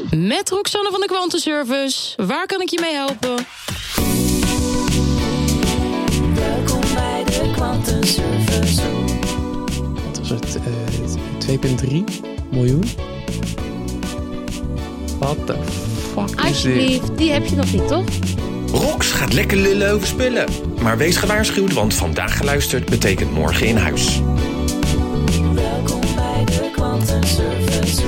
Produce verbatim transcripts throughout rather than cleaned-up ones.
Met Roxanne van de Kwantenservice. Waar kan ik je mee helpen? Welkom bij de Kwantenservice. Wat was het? Uh, twee komma drie miljoen? What the fuck is dit? Alsjeblieft, die heb je nog niet, toch? Rox gaat lekker lullen over spullen. Maar wees gewaarschuwd, want vandaag geluisterd betekent morgen in huis. Welkom bij de Kwantenservice.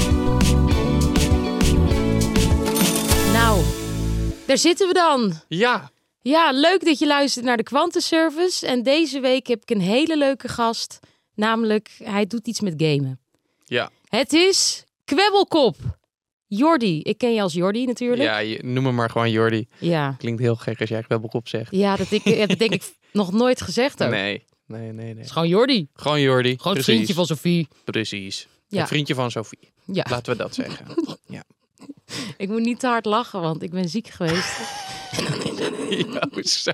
Nou, daar zitten we dan. Ja. Ja, leuk dat je luistert naar de Kwantenservice. En deze week heb ik een hele leuke gast. Namelijk, hij doet iets met gamen. Ja. Het is Kwebbelkop. Jordi. Ik ken je als Jordi natuurlijk. Ja, je, noem hem maar gewoon Jordi. Ja, Klinkt heel gek als jij Kwebbelkop zegt. ja dat ik, heb ik denk ik nog nooit gezegd ook. Nee, nee, nee. nee. Het is gewoon Jordi. Gewoon Jordi. Gewoon het Precies. vriendje van Sophie. Precies. Ja. Het vriendje van Sophie. Ja. Laten we dat zeggen. Ja. Ik moet niet te hard lachen, want ik ben ziek geweest. Ja, zo.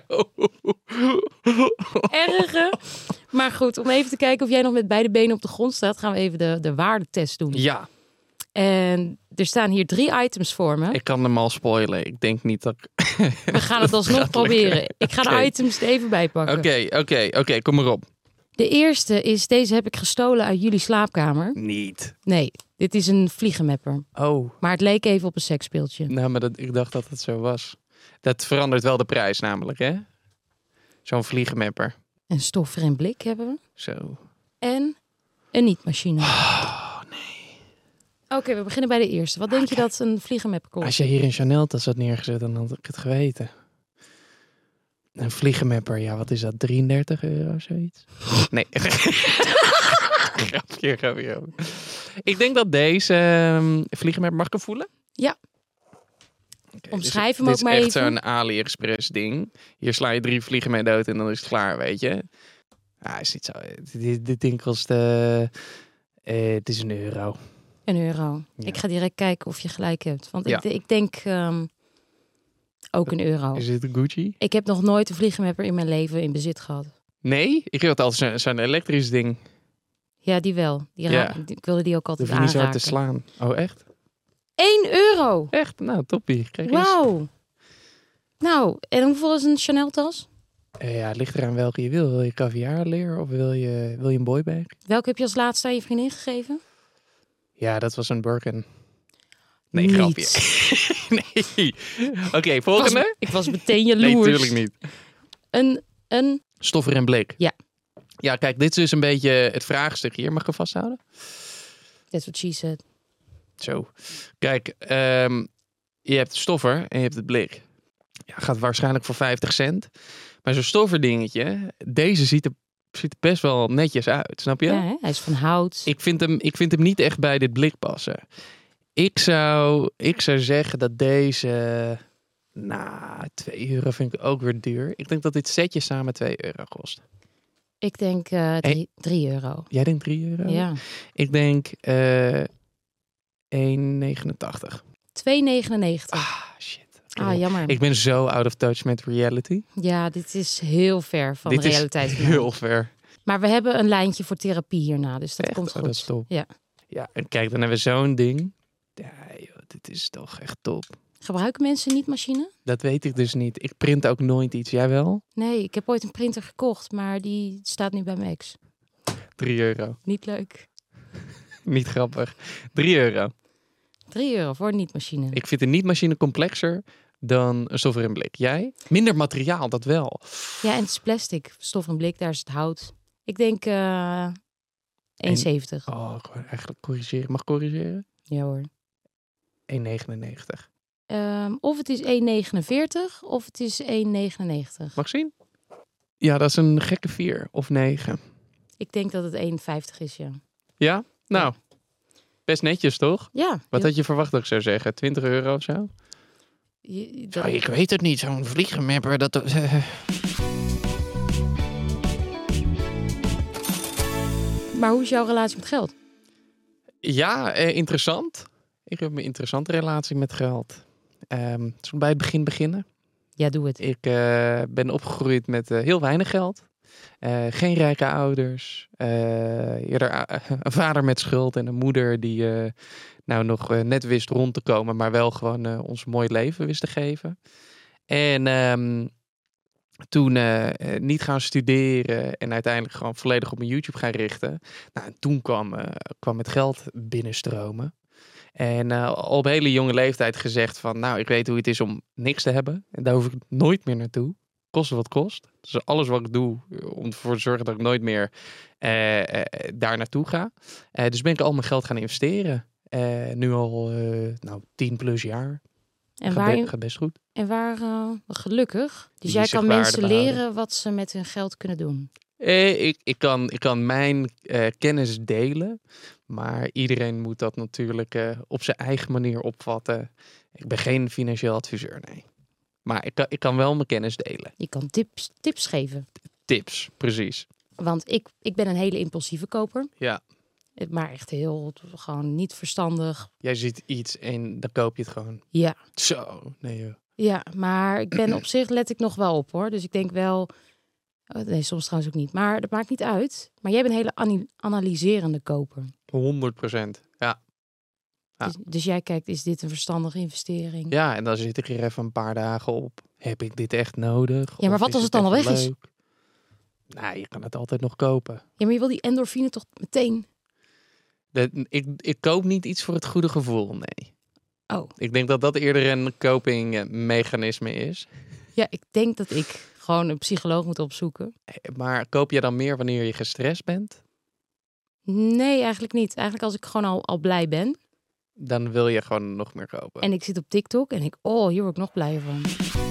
Erge. Maar goed, om even te kijken of jij nog met beide benen op de grond staat, gaan we even de, de waardetest doen. Ja, En er staan hier drie items voor me. ik kan hem al spoilen. Ik denk niet dat ik... We gaan het alsnog gaat proberen. lukken. Ik ga de Oké. items er even bij pakken. Oké, oké, oké. Kom maar op. De eerste is, deze heb ik gestolen uit jullie slaapkamer. Niet. Nee, dit is een vliegenmapper. Oh, Maar het leek even op een seksspeeltje. nou, maar dat, ik dacht dat het zo was. Dat verandert wel de prijs namelijk, hè? Zo'n vliegenmapper. Een stoffer in blik hebben we. Zo. En een nietmachine. Oh, nee. Oké, we beginnen bij de eerste. Wat denk je dat een vliegenmapper kost? Als je hier in Chanel dat had neergezet, dan had ik het geweten. Een vliegenmapper, ja, wat is dat? drieëndertig euro, zoiets? Nee. grapje, grapje. Ik denk dat deze um, vliegenmapper, mag ik hem voelen? Ja. Okay, Omschrijf dus, hem dit ook maar is echt even. zo'n AliExpress ding. Hier sla je drie vliegen mee dood en dan is het klaar, weet je. Ah, is niet zo. Dit, dit ding kost... Uh, uh, het is een euro. Een euro. Ja. Ik ga direct kijken of je gelijk hebt. Want Ja. ik, ik denk um, ook een euro. Is dit een Gucci? Ik heb nog nooit een vliegenmapper in mijn leven in bezit gehad. Nee? Ik had altijd zo'n zo'n elektrisch ding. Ja, die wel. Die Ja. ra- die- ik wilde die ook altijd Hoef je niet zo hard te aanraken. slaan. Oh, echt? één euro! Echt? Nou, toppie. Kijk eens. Wauw! Nou, en hoeveel is een Chanel tas? Uh, ja, het ligt eraan welke je wil. Wil je caviarleer of wil je, wil je een boybag? Welke heb je als laatste aan je vriendin gegeven? Ja, dat was een Birkin. Nee, Niet. grapje. nee. Oké, okay, Ik was, volgende. ik was meteen Nee, jaloers. natuurlijk niet. Een, een... Stoffer en blik. Ja. Ja, kijk, dit is dus een beetje het vraagstuk hier. Mag ik hem vasthouden? That's what she said. Zo. Kijk, um, je hebt de stoffer en je hebt het blik. Ja, gaat waarschijnlijk voor vijftig cent. Maar zo'n stofferdingetje, deze ziet er, ziet er best wel netjes uit, snap je? Ja, hè? Hij is van hout. Ik vind, hem, ik vind hem niet echt bij dit blik passen. Ik zou, ik zou zeggen dat deze... Nou, twee euro vind ik ook weer duur. Ik denk dat dit setje samen twee euro kost. Ik denk uh, drie, drie euro. Jij denkt drie euro? Ja. Ik denk uh, één negenentachtig. twee negenennegentig. Ah, shit. Ah, jammer. Ik ben zo out of touch met reality. Ja, dit is heel ver van Dit de realiteit. is vandaan. heel ver. Maar we hebben een lijntje voor therapie hierna, dus dat Echt? komt Oh, goed. dat is top. Ja. Ja, en kijk, dan hebben we zo'n ding. Ja, joh, dit is toch echt top. Gebruiken mensen niet machine? Dat weet ik dus niet. Ik print ook nooit iets. Jij wel? Nee, ik heb ooit een printer gekocht, maar die staat nu bij mijn ex. Drie euro. Niet leuk. Niet grappig. Drie euro. Drie euro voor een niet-machine. Ik vind een niet-machine complexer dan een stoffer in blik. Jij? Minder materiaal, dat wel. Ja, en het is plastic. Stof en blik, daar is het hout. Ik denk uh, één zeventig. Oh, ik wou eigenlijk corrigeren. Mag ik corrigeren? Ja hoor. één negenennegentig. Um, of het is één negenenveertig of het is één negenennegentig. Mag ik zien? Ja, dat is een gekke vier of negen. Ik denk dat het één vijftig is, ja. Ja? Nou, best netjes toch? Ja. Wat had je verwacht dat ik zou zeggen? twintig euro of zo? Je, dat... Oh, ik weet het niet. Zo'n vliegenmapper. Dat... Uh... Maar hoe is jouw relatie met geld? Ja, eh, interessant. Ik heb een interessante relatie met geld. Um, zullen we bij het begin beginnen? Ja, doe het. Ik uh, ben opgegroeid met uh, heel weinig geld. Uh, geen rijke ouders. Uh, eerder uh, een vader met schuld en een moeder die uh, nou nog uh, net wist rond te komen, maar wel gewoon uh, ons een mooi leven wist te geven. En um, toen uh, uh, niet gaan studeren en uiteindelijk gewoon volledig op mijn YouTube gaan richten. Nou, en toen kwam, uh, kwam het geld binnenstromen. En uh, al op hele jonge leeftijd gezegd van, nou, ik weet hoe het is om niks te hebben. En daar hoef ik nooit meer naartoe. Koste wat kost. Dus alles wat ik doe om ervoor te zorgen dat ik nooit meer uh, uh, daar naartoe ga. Uh, dus ben ik al mijn geld gaan investeren. Uh, nu al uh, nou, tien plus jaar. En gaat, waar, be- gaat best goed. En waar, uh, gelukkig. Dus Die jij zich kan waarde mensen behouden. leren wat ze met hun geld kunnen doen. Eh, ik, ik, kan, ik kan mijn uh, kennis delen. Maar iedereen moet dat natuurlijk uh, op zijn eigen manier opvatten. Ik ben geen financieel adviseur, nee. Maar ik kan, ik kan wel mijn kennis delen. Je kan tips, tips geven. Tips, precies. Want ik, ik ben een hele impulsieve koper. Ja. Maar echt heel, gewoon niet verstandig. Jij ziet iets en dan koop je het gewoon. Ja. Zo, nee joh. Ja, maar ik ben op zich, let ik nog wel op hoor. Dus ik denk wel, oh, nee, soms trouwens ook niet. Maar dat maakt niet uit. Maar jij bent een hele ani- analyserende koper. honderd procent, ja. Ja. Dus, dus jij kijkt, is dit een verstandige investering? Ja, en dan zit ik er even een paar dagen op. Heb ik dit echt nodig? Ja, maar Of wat is als het dan al even weg is? leuk? Nou, je kan het altijd nog kopen. Ja, maar je wil die endorfine toch meteen? De, ik, ik koop niet iets voor het goede gevoel, nee. Oh. Ik denk dat dat eerder een copingmechanisme is. Ja, ik denk dat ik gewoon een psycholoog moet opzoeken. Maar koop je dan meer wanneer je gestrest bent? Nee, eigenlijk niet. Eigenlijk als ik gewoon al, al blij ben. Dan wil je gewoon nog meer kopen. En ik zit op TikTok en ik, oh, hier word ik nog blijer van.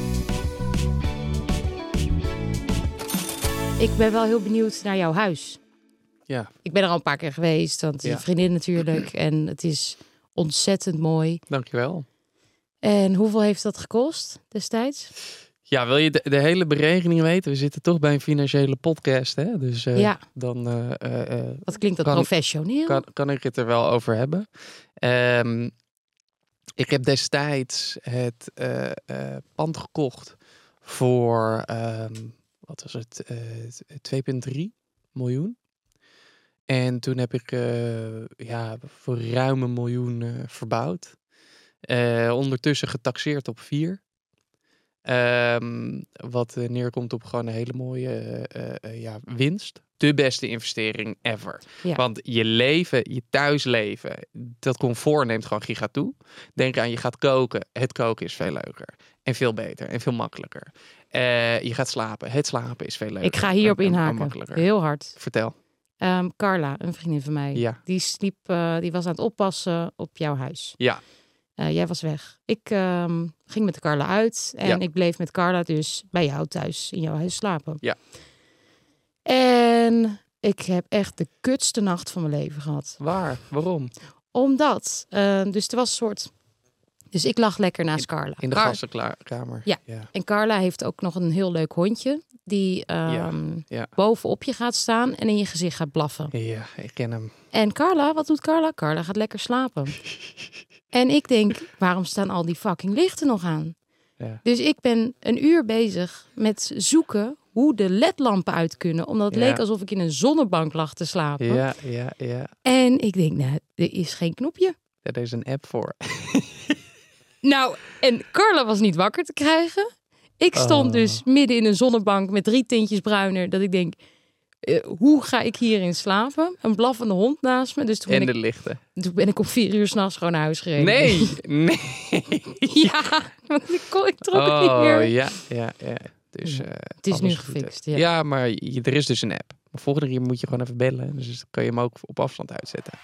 Ik ben wel heel benieuwd naar jouw huis. Ja. Ik ben er al een paar keer geweest, want het is Ja. een vriendin natuurlijk. En het is ontzettend mooi. Dankjewel. En hoeveel heeft dat gekost destijds? Ja, wil je de, de hele berekening weten? We zitten toch bij een financiële podcast, hè? Dus uh, Ja. dan uh, uh, uh, Wat klinkt dat Kan- professioneel? kan, kan ik het er wel over hebben. Um, ik heb destijds het uh, uh, pand gekocht voor, um, wat was het, uh, twee komma drie miljoen. En toen heb ik uh, ja, voor ruim een miljoen uh, verbouwd. Uh, ondertussen getaxeerd op vier. Um, wat uh, neerkomt op gewoon een hele mooie uh, uh, ja, winst. De beste investering ever. Ja. Want je leven, je thuisleven, dat comfort neemt gewoon giga toe. Denk aan, je gaat koken. Het koken is veel leuker. En veel beter. En veel makkelijker. Uh, je gaat slapen. Het slapen is veel leuker. Ik ga hierop en- en- en inhaken. makkelijker. Heel hard. Vertel. Um, Carla, een vriendin van mij, Ja. die sliep, uh, die was aan het oppassen op jouw huis. Ja. Uh, jij was weg. Ik um, ging met Carla uit en Ja. ik bleef met Carla dus bij jou thuis in jouw huis slapen. Ja. En ik heb echt de kutste nacht van mijn leven gehad. Waar? Waarom? Omdat, uh, dus er was een soort... Dus ik lag lekker naast Carla. In de Car- gastenkamer. Ja. ja. En Carla heeft ook nog een heel leuk hondje die um, Ja, ja. bovenop je gaat staan en in je gezicht gaat blaffen. Ja, ik ken hem. En Carla, wat doet Carla? Carla gaat lekker slapen. En ik denk, waarom staan al die fucking lichten nog aan? Ja. Dus ik ben een uur bezig met zoeken hoe de ledlampen uit kunnen. Omdat het Ja. leek alsof ik in een zonnebank lag te slapen. Ja, ja, ja. En ik denk, nou, er is geen knopje. Daar is een app voor. Nou, en Carla was niet wakker te krijgen. Ik stond Oh. dus midden in een zonnebank met drie tintjes bruiner. Dat ik denk, uh, hoe ga ik hierin slapen? Een blaffende hond naast me. Dus toen En ben, de ik, lichten. toen ben ik om vier uur s'nachts gewoon naar huis gereden. Nee, nee. Ja, want ik, kon, ik trok het niet Oh, meer. ja, ja, ja. Dus, uh, Het is nu alles goed, gefixt, hè. ja. Ja, maar je, er is dus een app. Maar volgende keer moet je gewoon even bellen. Dus dan kan je hem ook op afstand uitzetten.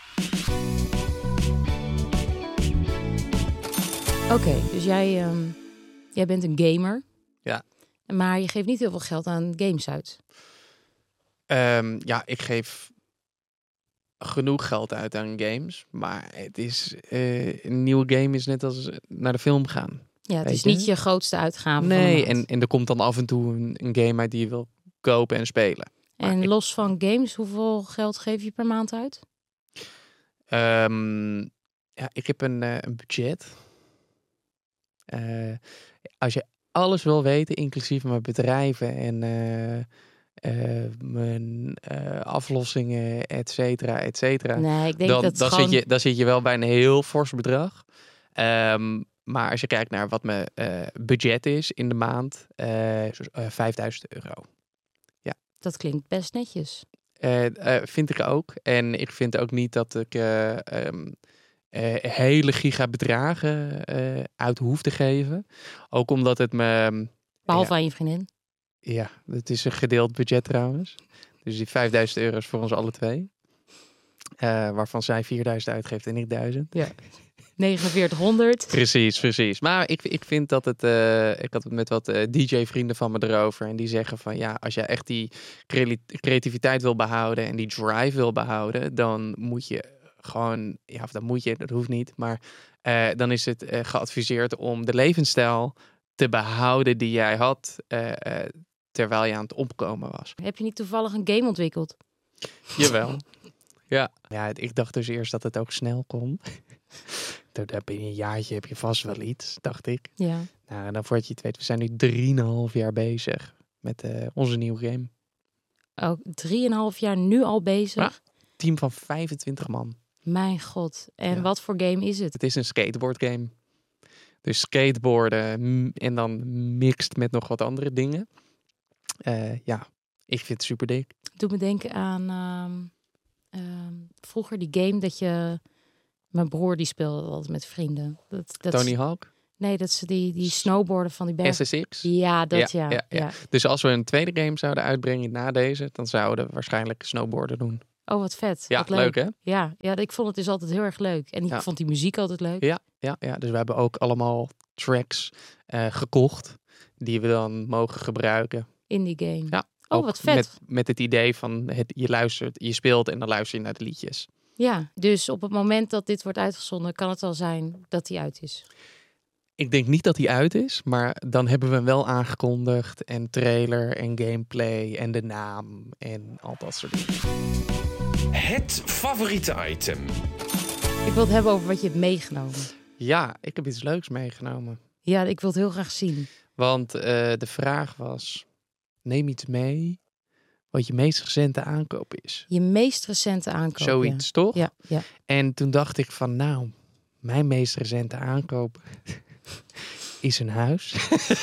Oké, okay, dus jij, um, jij bent een gamer. Ja. Maar je geeft niet heel veel geld aan games uit. Um, ja, ik geef genoeg geld uit aan games. Maar het is, uh, een nieuwe game is net als naar de film gaan. Ja, het Weet is je? niet je grootste uitgave. Nee, van de maand. en, en er komt dan af en toe een, een game uit die je wil kopen en spelen. En ik- los van games, hoeveel geld geef je per maand uit? Um, ja, ik heb een, uh, een budget. Uh, als je alles wil weten, inclusief mijn bedrijven en uh, uh, mijn uh, aflossingen, et cetera, et cetera. Nee, ik denk dan, dat dan, gewoon... zit je, dan zit je wel bij een heel fors bedrag. Um, maar als je kijkt naar wat mijn uh, budget is in de maand, uh, uh, vijfduizend euro. Ja. Dat klinkt best netjes. Uh, uh, vind ik ook. En ik vind ook niet dat ik uh, um, uh, hele gigabedragen uh, uit hoef te geven. Ook omdat het me... Behalve ja, aan je vriendin. Ja, het is een gedeeld budget trouwens. Dus die vijfduizend euro is voor ons alle twee. Uh, waarvan zij vierduizend uitgeeft en ik duizend. Ja. negenenveertighonderd. Precies, precies. Maar ik, ik vind dat het... Uh, ik had het met wat uh, D J-vrienden van me erover. En die zeggen van ja, als je echt die creativiteit wil behouden en die drive wil behouden, dan moet je gewoon... Ja, of dan moet je, dat hoeft niet. Maar uh, dan is het uh, geadviseerd om de levensstijl te behouden die jij had uh, uh, terwijl je aan het opkomen was. Heb je niet toevallig een game ontwikkeld? Jawel. Ja. Ja, ik dacht dus eerst dat het ook snel kon. Toen heb je een jaartje heb je vast wel iets, dacht ik. Ja. Nou, en dan voordat je het weet, we zijn nu drieënhalf jaar bezig met uh, onze nieuwe game. Oh, drieënhalf jaar nu al bezig? Ja, team van vijfentwintig man. Mijn god. En Ja. wat voor game is het? Het is een skateboard game. Dus skateboarden m- en dan mixed met nog wat andere dingen. Uh, ja, ik vind het super dik. Doe me denken aan um, um, vroeger die game dat je... Mijn broer die speelde altijd met vrienden. Dat, dat Tony is, Hawk? nee, dat ze die, die snowboarden van die berg. S S X? Ja, dat ja. Ja, ja, ja, ja. ja. Dus als we een tweede game zouden uitbrengen na deze, dan zouden we waarschijnlijk snowboarden doen. Oh, wat vet. Ja, wat leuk. leuk hè? Ja, ja, ik vond het dus altijd heel erg leuk. En ik Ja. vond die muziek altijd leuk. Ja, ja, ja, dus we hebben ook allemaal tracks uh, gekocht die we dan mogen gebruiken. In die game. Ja, oh, ook wat vet. Met, met het idee van het, je luistert, je speelt en dan luister je naar de liedjes. Ja, dus op het moment dat dit wordt uitgezonden, kan het al zijn dat die uit is. Ik denk niet dat die uit is, maar dan hebben we hem wel aangekondigd. En trailer en gameplay en de naam en al dat soort dingen. Het favoriete item. Ik wil het hebben over wat je hebt meegenomen. Ja, ik heb iets leuks meegenomen. Ja, ik wil het heel graag zien. Want uh, de vraag was, neem iets mee wat je meest recente aankoop is. Je meest recente aankoop. Zoiets, ja. toch? Ja, ja. En toen dacht ik van, nou, mijn meest recente aankoop is een huis.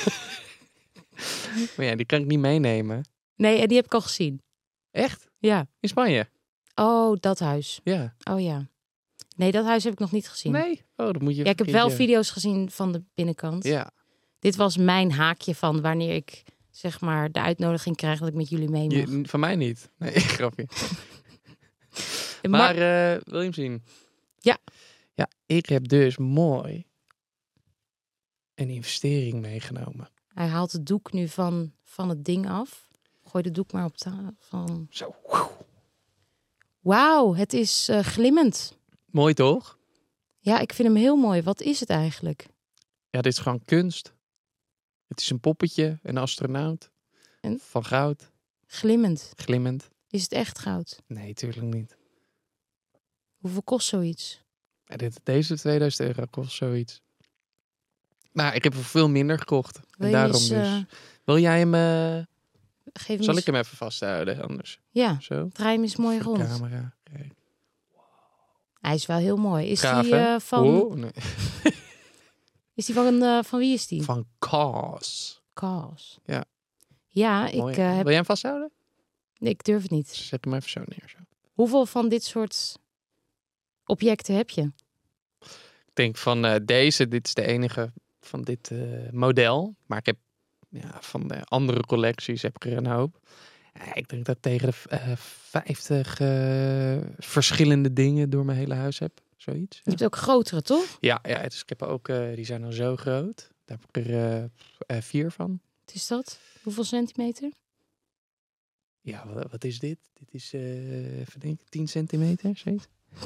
Maar ja, die kan ik niet meenemen. Nee, en die heb ik al gezien. Echt? Ja. In Spanje? Oh, dat huis. Ja. Oh ja. Nee, dat huis heb ik nog niet gezien. Nee? Oh, dat moet je... Ja, ik heb wel video's gezien van de binnenkant. Ja. Dit was mijn haakje van wanneer ik, zeg maar, de uitnodiging krijg dat ik met jullie mee mag. Je, van mij niet. Nee, grapje. Maar, Maar uh, wil je hem zien? Ja. Ja, ik heb dus mooi een investering meegenomen. hij haalt het doek nu van, van het ding af. Gooi de doek maar op tafel. Van... Zo. Wauw, het is uh, glimmend. Mooi toch? Ja, ik vind hem heel mooi. Wat is het eigenlijk? Ja, dit is gewoon kunst. Het is een poppetje, een astronaut. En? Van goud. Glimmend. Glimmend. Is het echt goud? Nee, tuurlijk niet. Hoeveel kost zoiets? Ja, dit, deze tweeduizend euro kost zoiets. Maar ik heb er veel minder gekocht. Wil En je daarom eens, dus. uh, Wil jij hem... Uh... Geef hem Zal eens... ik hem even vasthouden anders? Ja, Zo. draai hem eens mooi De rond. camera. Kijk. Hij is wel heel mooi. Is Gaaf, die hè? uh, van... Oh, nee. Is die van, uh, van wie is die? Van Kaas. Kaas. Ja. Ja, ik, Mooi. uh, heb... Wil jij hem vasthouden? nee, ik durf het niet. Zet hem even zo neer. Zo. Hoeveel van dit soort objecten heb je? Ik denk van uh, deze, dit is de enige van dit uh, model. Maar ik heb ja, van de andere collecties heb ik er een hoop. Ja, ik denk dat ik tegen de uh, vijftig uh, verschillende dingen door mijn hele huis heb. Zoiets. Je hebt ook grotere, toch? Ja, ja, dus ik heb ook, uh, die zijn al zo groot. Daar heb ik er uh, uh, vier van. Wat is dat? Hoeveel centimeter? Ja, wat, wat is dit? Dit is, uh, even denken, tien centimeter, zoiets?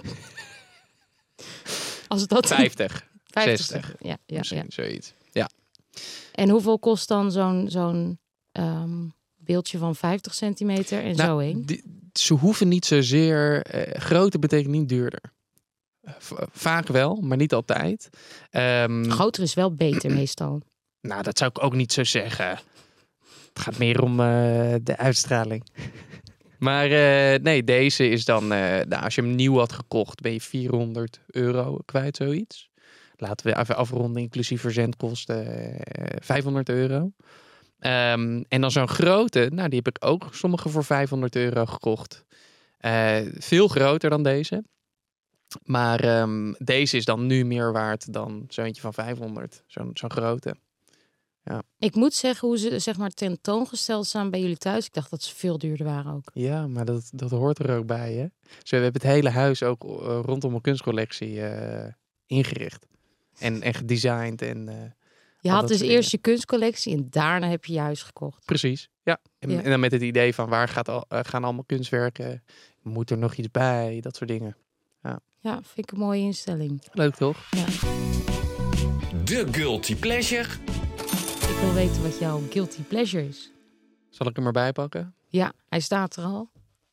Als dat... vijftig, vijftig. zestig. Ja, ja, Misschien ja. zoiets. Ja. En hoeveel kost dan zo'n zo'n um, beeldje van vijftig centimeter en Nou, zo heen? Die, ze hoeven niet zozeer... Uh, groter betekent niet duurder. Uh, v- vaak wel, maar niet altijd. Um, Groter is wel beter meestal. nou, dat zou ik ook niet zo zeggen. Het gaat meer om uh, de uitstraling. Maar uh, nee, deze is dan... Uh, nou, als je hem nieuw had gekocht, ben je vierhonderd euro kwijt, zoiets. Laten we even afronden, inclusief verzendkosten, uh, vijfhonderd euro. Um, en dan zo'n grote, nou die heb ik ook sommige voor vijfhonderd euro gekocht. Uh, veel groter dan deze. Maar um, deze is dan nu meer waard dan zo'n eentje van vijfhonderd. Zo'n, zo'n grote. Ja. Ik moet zeggen, hoe ze zeg maar tentoongesteld staan bij jullie thuis. Ik dacht dat ze veel duurder waren ook. Ja, maar dat, dat hoort er ook bij, hè? Dus we hebben het hele huis ook uh, rondom een kunstcollectie uh, ingericht. En, en gedesigned. En, uh, je had dus eerst je kunstcollectie en daarna heb je je huis gekocht. Precies, ja. En, ja. en dan met het idee van waar gaat al, uh, gaan allemaal kunstwerken? Moet er nog iets bij? Dat soort dingen. Ja, ja vind ik een mooie instelling. Leuk, toch? Ja. De Guilty Pleasure. Ik wil weten wat jouw guilty pleasure is. Zal ik hem erbij pakken? Ja, hij staat er al.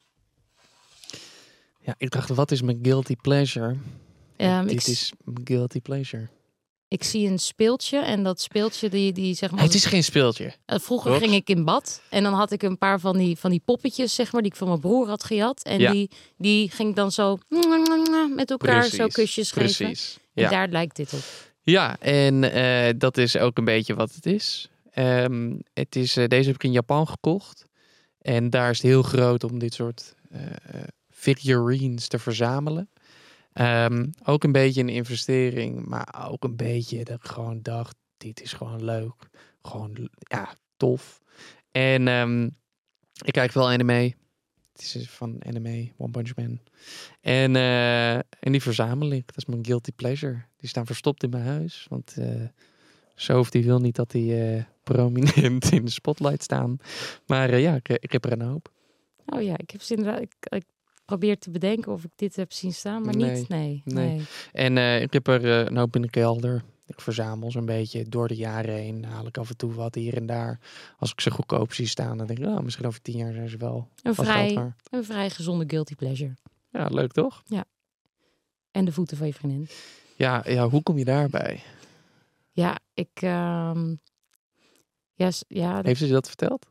Ja, ik dacht, wat is mijn guilty pleasure? Um, Dit ik, is mijn guilty pleasure. Ik zie een speeltje en dat speeltje die, die zeg maar... Nee, het is geen speeltje. Vroeger Klopt. ging ik in bad en dan had ik een paar van die, van die poppetjes, zeg maar, die ik van mijn broer had gehad. En Ja. die, die ging ik dan zo met elkaar Precies, zo kusjes geven. Precies. En Ja. daar lijkt dit op. Ja, en uh, dat is ook een beetje wat het is. Um, het is uh, deze heb ik in Japan gekocht. En daar is het heel groot om dit soort uh, figurines te verzamelen. Um, ook een beetje een investering, maar ook een beetje dat ik gewoon dacht, dit is gewoon leuk. Gewoon, ja, tof. En um, ik kijk wel anime. Het is van anime, One Punch Man. En, uh, en die verzamel ik. Dat is mijn guilty pleasure. Die staan verstopt in mijn huis. Want uh, Sof die wil niet dat die uh, prominent in de spotlight staan. Maar uh, ja, ik, ik heb er een hoop. Oh ja, ik heb ze inderdaad... Ik, ik probeer te bedenken of ik dit heb zien staan, maar Nee, niet. Nee, nee. nee. En uh, ik heb er uh, een hoop in de kelder. Ik verzamel zo'n beetje door de jaren heen. Haal ik af en toe wat hier en daar. Als ik ze goedkoop zie staan, dan denk ik, oh, misschien over tien jaar zijn ze wel Een wat geld vrij, waard. een vrij gezonde guilty pleasure. Ja, leuk toch? En de voeten van je vriendin. Ja, ja, hoe kom je daarbij? Ja, ik... Um, ja, s- ja, dat- Heeft ze je dat verteld?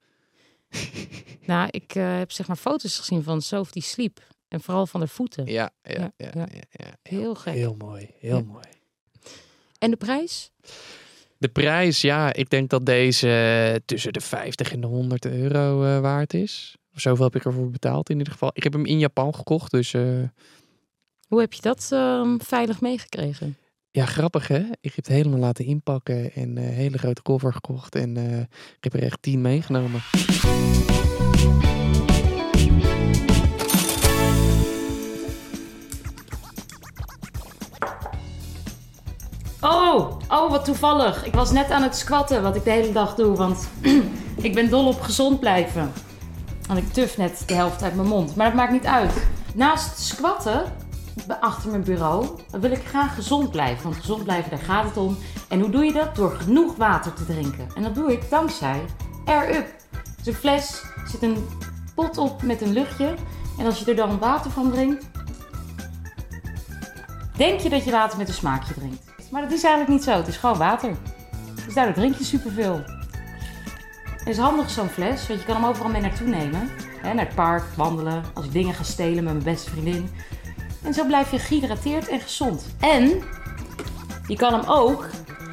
nou, ik uh, heb zeg maar foto's gezien van Sof die sliep. En vooral van de voeten. Ja, ja, ja. Ja, ja, ja. ja. Heel gek. Heel mooi, heel Ja. mooi. En de prijs? De prijs, ja, ik denk dat deze tussen de vijftig en de honderd euro uh, waard is. Zoveel heb ik ervoor betaald in ieder geval. Ik heb hem in Japan gekocht, dus uh, Hoe heb je dat um, veilig meegekregen? ja, grappig hè. Ik heb het helemaal laten inpakken en een uh, hele grote koffer gekocht. En uh, ik heb er echt tien meegenomen. Oh, oh, wat toevallig. Ik was net aan het squatten, wat ik de hele dag doe. Want ik ben dol op gezond blijven. Want ik tuf net de helft uit mijn mond. Maar dat maakt niet uit. Naast squatten, achter mijn bureau, wil ik graag gezond blijven. Want gezond blijven, daar gaat het om. En hoe doe je dat? Door genoeg water te drinken. En dat doe ik dankzij Air Up. Dus een fles, er zit een pot op met een luchtje. En als je er dan water van drinkt, denk je dat je water met een smaakje drinkt. Maar dat is eigenlijk niet zo. Het is gewoon water. Dus daardoor drink je superveel. Het is handig zo'n fles, want je kan hem overal mee naartoe nemen. Hè, naar het park, wandelen, als ik dingen ga stelen met mijn beste vriendin. En zo blijf je gehydrateerd en gezond. En je kan hem ook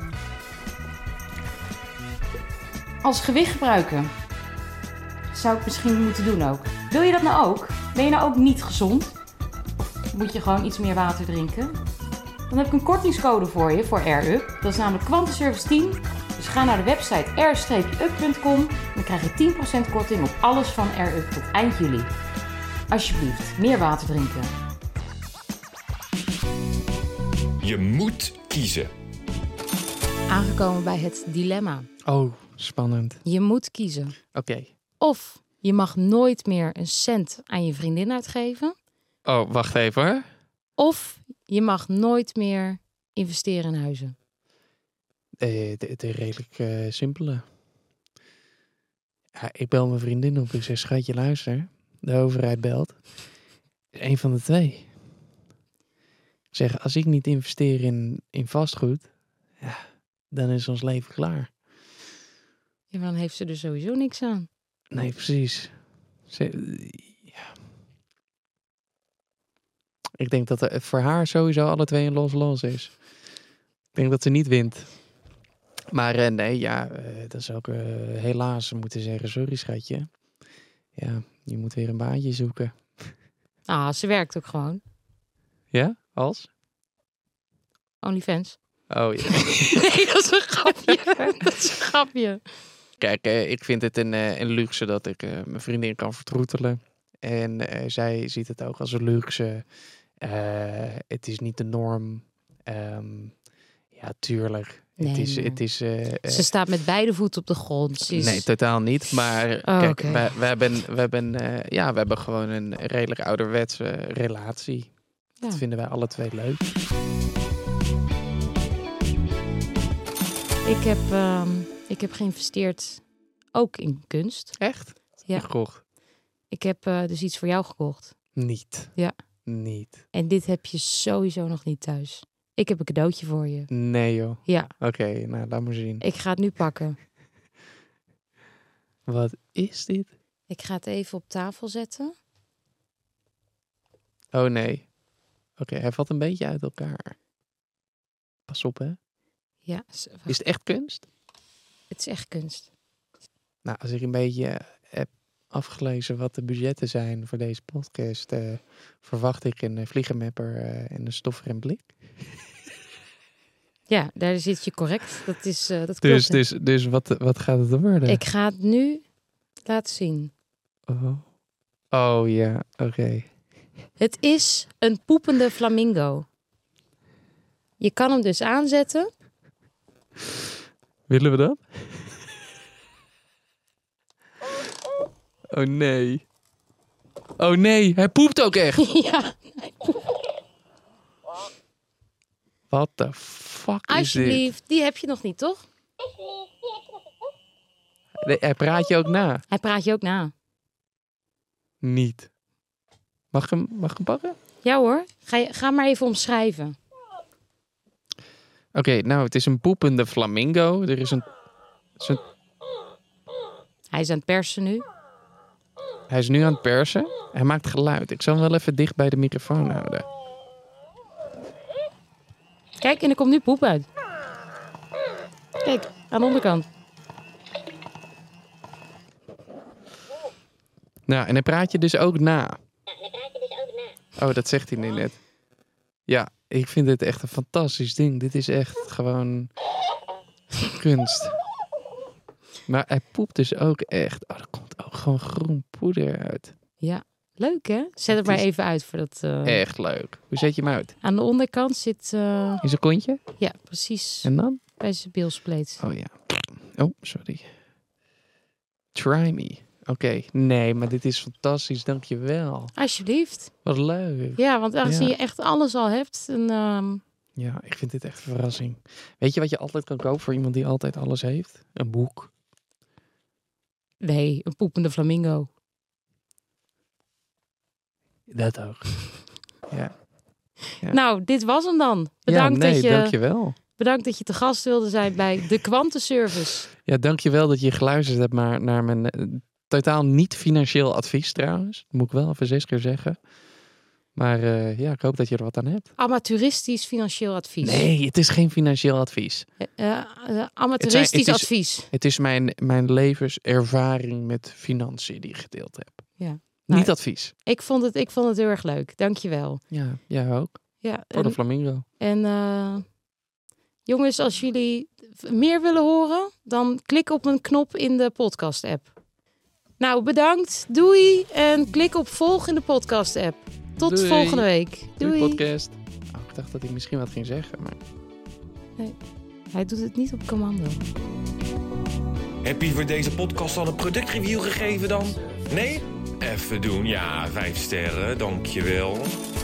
als gewicht gebruiken. Zou ik misschien moeten doen ook. Wil je dat nou ook? Ben je nou ook niet gezond? Of moet je gewoon iets meer water drinken? Dan heb ik een kortingscode voor je, voor Air Up. Dat is namelijk Kwantenservice tien. Dus ga naar de website air up punt com. En dan krijg je tien procent korting op alles van Air Up tot eind juli. Alsjeblieft, meer water drinken. Je moet kiezen. Aangekomen bij het dilemma. Oh, spannend. Je moet kiezen. Oké. Okay. Of je mag nooit meer een cent aan je vriendin uitgeven. Oh, wacht even hoor. Of je mag nooit meer investeren in huizen. Het uh, is redelijk uh, simpele. Ja, ik bel mijn vriendin op. Ik zeg, schatje, luister. De overheid belt. Eén van de twee. Ik zeg, als ik niet investeer in, in vastgoed, ja, dan is ons leven klaar. Ja, maar dan heeft ze er sowieso niks aan. Nee, precies. Ze, ja. Ik denk dat het voor haar sowieso alle twee een los-los is. Ik denk dat ze niet wint. Maar uh, nee, ja, uh, dat is ook uh, helaas moeten zeggen. Sorry, schatje. Ja, je moet weer een baantje zoeken. Ah, ze werkt ook gewoon. Ja? Als? OnlyFans. Oh ja. Nee, dat is een grapje. Dat is een grapje. Kijk, uh, ik vind het een, uh, een luxe dat ik uh, mijn vriendin kan vertroetelen. En uh, zij ziet het ook als een luxe. Uh, het is niet de norm. Um, ja, tuurlijk. Nee, het is, maar... het is, uh, Ze staat met beide voeten op de grond. Ze is... Nee, totaal niet. Maar oh, kijk, okay. we, we, hebben, we, hebben, uh, ja, we hebben gewoon een redelijk ouderwetse relatie. Ja. Dat vinden wij alle twee leuk. Ik heb, um, ik heb geïnvesteerd ook in kunst. Echt? Ja. Gekocht? Ik heb uh, dus iets voor jou gekocht. Niet. Ja. Niet. En dit heb je sowieso nog niet thuis. Ik heb een cadeautje voor je. Nee joh. Ja. Oké, okay, nou laat maar zien. Ik ga het nu pakken. Wat is dit? Ik ga het even op tafel zetten. Oh nee. Oké, okay, hij valt een beetje uit elkaar. Pas op hè. Ja. Is het echt kunst? Het is echt kunst. Nou, als ik een beetje heb afgelezen wat de budgetten zijn voor deze podcast, uh, verwacht ik een uh, vliegenmapper uh, en een stoffer en blik. Ja, daar zit je correct. Dat is uh, dat klopt. Dus, dus, dus wat, wat gaat het worden? Ik ga het nu laten zien. Oh, oh ja, oké. Okay. Het is een poepende flamingo. Je kan hem dus aanzetten. Willen we dat? Oh nee. Oh nee, hij poept ook echt. Ja. What the fuck is Alsjeblieft, dit? die heb je nog niet, toch? Nee, hij praat je ook na. Hij praat je ook na. Niet. Mag ik hem, mag ik hem pakken? Ja hoor, ga, je, ga maar even omschrijven. Oké, okay, nou het is een poepende flamingo. Er is een, is een... Hij is aan het persen nu. Hij is nu aan het persen. Hij maakt geluid. Ik zal hem wel even dicht bij de microfoon houden. Kijk, en er komt nu poep uit. Kijk, aan de onderkant. Nou, en hij praat je dus ook na. Oh, dat zegt hij nu net. Ja, ik vind dit echt een fantastisch ding. Dit is echt gewoon kunst. Maar hij poept dus ook echt. Oh, er komt ook gewoon groen poeder uit. Ja, leuk hè? Zet het maar even uit voor dat. Uh... Echt leuk. Hoe zet je hem uit? Aan de onderkant zit. Uh... In zijn kontje? Ja, precies. En dan? Bij zijn bilspleet. Oh ja. Oh, sorry. Try me. Oké, okay. Nee, maar dit is fantastisch. Dank je wel. Alsjeblieft. Wat leuk. Ja, want aangezien ja. je echt alles al hebt. En, um... Ja, ik vind dit echt een verrassing. Weet je wat je altijd kan kopen voor iemand die altijd alles heeft? Een boek. Nee, een poepende flamingo. Dat ook. Ja. Ja. Nou, dit was hem dan. Bedankt, ja, nee, dat je, dankjewel. bedankt dat je te gast wilde zijn bij de Kwantenservice. Ja, dankjewel dat je geluisterd hebt naar, naar mijn uh, totaal niet financieel advies trouwens. Dat moet ik wel even zes keer zeggen. Maar uh, ja, ik hoop dat je er wat aan hebt. Amateuristisch financieel advies. Nee, het is geen financieel advies. Uh, uh, amateuristisch het, zijn, het advies. Is, het is mijn, mijn levenservaring met financiën die ik gedeeld heb. Ja. Niet nou, advies. Ik vond, het, ik vond het heel erg leuk. Dankjewel. Ja, jij ook. Ja, Voor de en, flamingo. En uh, jongens, als jullie meer willen horen, dan klik op een knop in de podcast-app. Nou, bedankt. Doei. En klik op volg in de podcast-app. Tot Doei. volgende week. Doei. Doei. Podcast. Oh, ik dacht dat hij misschien wat ging zeggen, maar... Nee, hij doet het niet op commando. Heb je voor deze podcast al een productreview gegeven dan? Nee? Even doen, ja, vijf sterren, dankjewel.